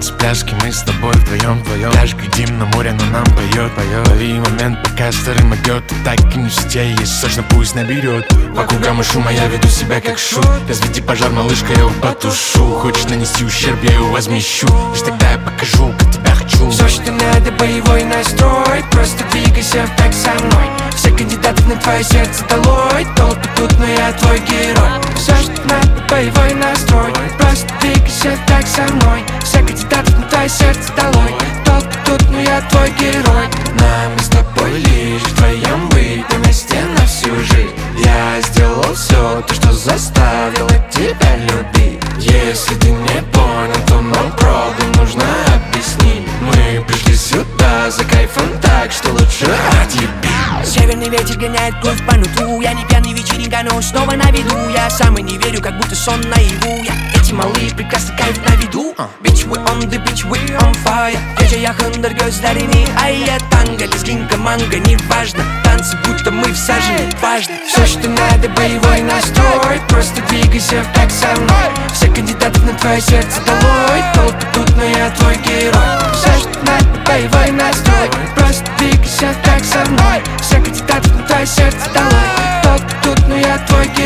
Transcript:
танцы, пляски, мы с тобой вдвоем. Пляж, глядим на море, но нам поет. Лови момент, пока старым идет. И так и не в сети, есть сочно, пусть наберет. Вокруг гамма шума, я веду себя как шут. Разведи пожар, малышка, я его потушу. Хочешь нанести ущерб, я его возмещу. Лишь тогда я покажу, как тебя хочу. Все, что надо, боевой настрой. Просто двигайся так со мной. Все кандидаты на твое сердце долой. Толпы тут, но я твой герой. Все, что надо, боевой настрой. Просто двигайся так со мной. Все кандидаты на твое сердце долой. Толпы тут, но я твой герой. Нам с тобой лишь вдвоем быть вместе на всю жизнь. Я сделал все то, что заставило тебя любить. Если ты не понял, то нам правду нужно объяснить. Мы пришли сюда за кайфом, так что лучше отъеби. Северный ветер гоняет кровь по нутру. Я не пьяный, вечеринка, но снова на виду. Я сам и не верю, как будто сон наяву. Эти малые прекрасный кайф на виду. Bitch, we on the beach, we on fire. Gece yakındır gözlerini ayya. Танго, лезгинка, манго, неважно. Танцы, будто мы всажены, важно. Все, что надо, боевой настрой. Просто двигайся так со мной. Все кандидаты на твое сердце долой. Толпы тут, но я твой герой. Все, что надо, боевой настрой. Просто двигайся так со мной. Все кандидаты на твое сердце долой. Толпы тут, но я твой герой.